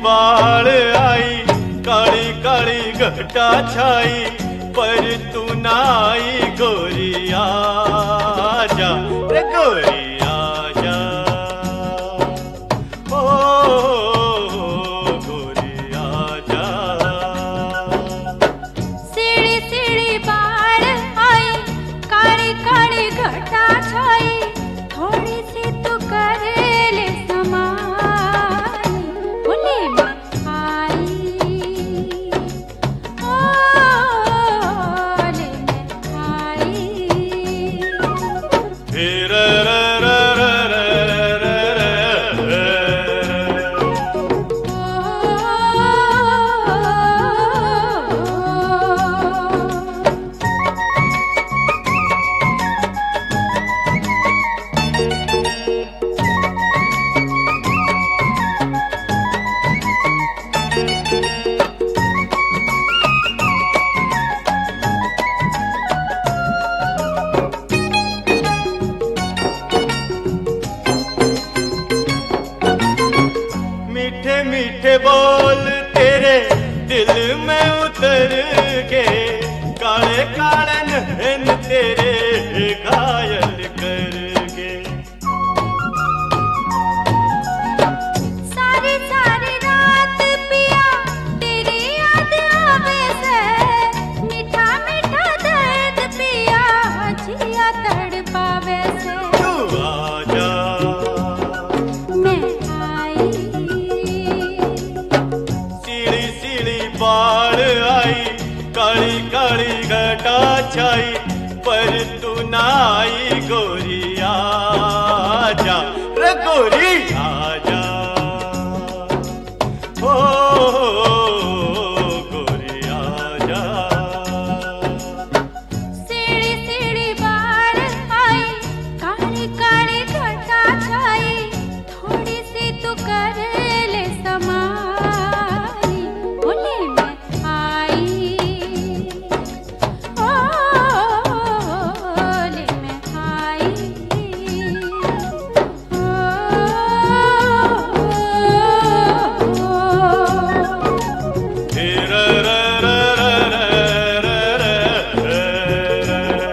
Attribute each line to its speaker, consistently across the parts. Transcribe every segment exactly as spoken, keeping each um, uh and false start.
Speaker 1: बाल आई, काली काली घटा छाई, पर तू ना आई गोरी आजा रे गोरी आजा, ओ गोरी आजा।
Speaker 2: सीढ़ी सीढ़ी बाल आई, काली काली घटा छाई, थोड़ी सी तू करे ले समाई, भोले में आई, ओ ले में आई।
Speaker 1: फिर र र र र र र र। मीठे मीठे बोल तेरे दिल में उतर के, काले काले नैन तेरे घायल करके।
Speaker 2: सारी सारी रात पिया तेरी याद आवे से, मीठा मीठा दर्द पिया जिया तड़पावे से।
Speaker 1: तू आजा
Speaker 2: मैं आई,
Speaker 1: सीढ़ी सीढ़ी बाल आई, काली काली घटा छाई, पर तू ना आई गोरी आजा रे गोरी आजा, ओ गोरी आजा।
Speaker 2: सीढ़ी सीढ़ी बाल आई, काली काली घटा छाई, थोड़ी सी तू कर ले समाई, भोले में आई, ओ ले में आई, ओ।
Speaker 1: फिर र र र र र र र।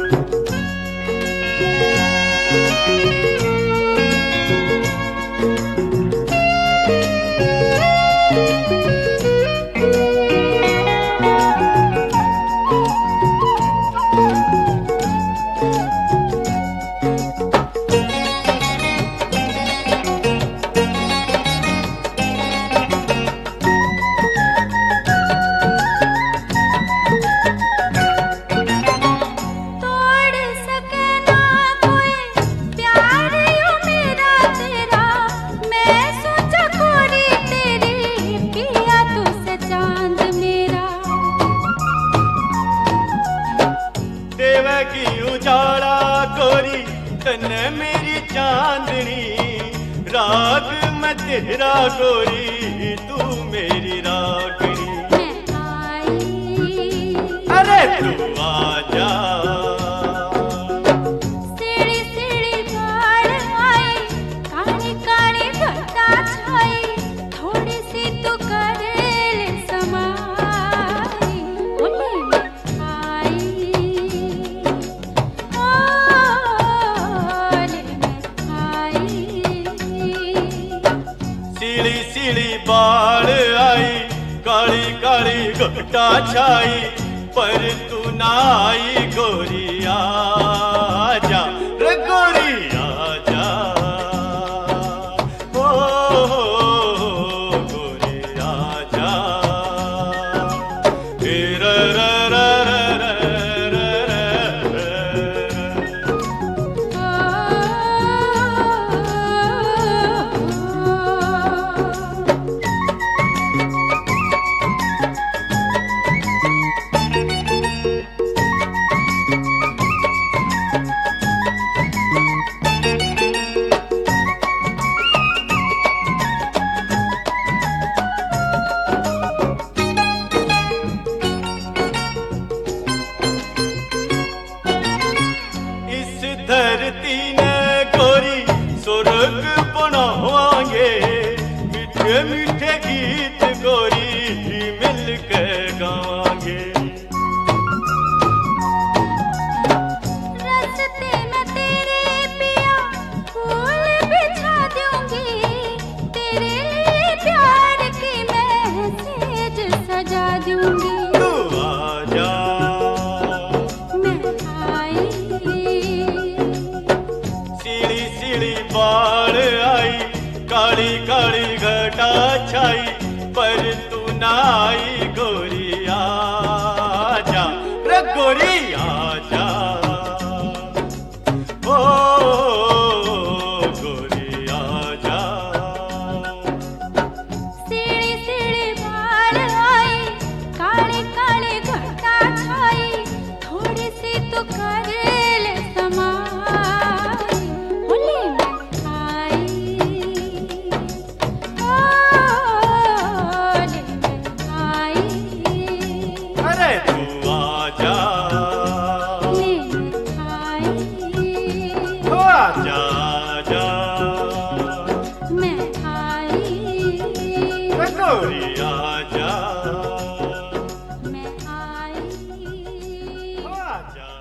Speaker 2: तोड़ सके ना कोई प्यार यूं मेरा तेरा, मैं सोचा खोरी तेरी पिया तुझसे चांद मेरा।
Speaker 1: देवे की उजाला गोरी तने मेरी चांदनी, राग मैं तेरा गोरी तू मेरी रागनी।
Speaker 2: मैं आई,
Speaker 1: अरे तू आजा,
Speaker 2: सीढ़ी सीढ़ी बाल आई, काली काली घटा छाई, थोड़ी सी तू कर ले समाई, भोले में आई, ओ ले में आई।
Speaker 1: सीढ़ी सीढ़ी बाल आई, काली काली घटा छाई, पर तू ना आई गोरी आजा रे गोरी आजा, ओ गोरी आजा। फिर र र र र र र र। धरती ने गोरी स्वर्ग बनावांगे, मिठे ये मीठे गीत गोरी मिलकर गावांगे।
Speaker 2: रास्ते में तेरे पिया फूल बिछा दूंगी, तेरे लिए प्यार की महसेज सजा दूंगी।
Speaker 1: तू आजा
Speaker 2: मैं आई,
Speaker 1: सीढ़ी सीढ़ी बाढ़ आई, काली काली घटा छाई, पर तू ना आई गोरी आजा रे गोरी आजा। ओ गोरी आजा।
Speaker 2: सीढ़ी सीढ़ी बाढ़ आई, काले काले घटा छाई, थोड़ी सी तो कर ले समाई। होली में आई, होली में आई,
Speaker 1: अरे तू आजा
Speaker 2: मैं आई,
Speaker 1: ओ आजा आजा
Speaker 2: मैं आई,
Speaker 1: रे गोरी आजा
Speaker 2: मैं आई।
Speaker 1: ओ आजा।